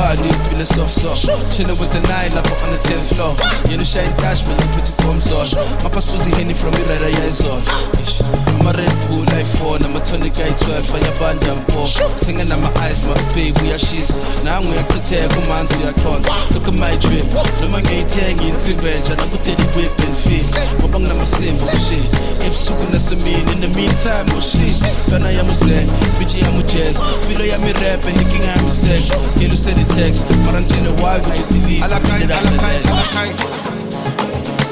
party, feel soft. Chilling with the 9 up on the 10th floor. You know, shine dash, man, you put it on. My passport's Henny from me, right? I'm a Red Bull life 4, I'm a tonic guy 12, fire band and poor. Singing on my eyes, my baby, we are she's. Now I'm going to protect, come on to your con. Look at my drip, no man ain't taking into bench, and I could tell you whip and face. But I'm not same shit. If soon as I mean, in the meantime, oh shit. Then I am a say, bitch, I'm a jazz. Below I'm a rap and the king I'm a sex. You say the text, but I'm telling why we delete. I like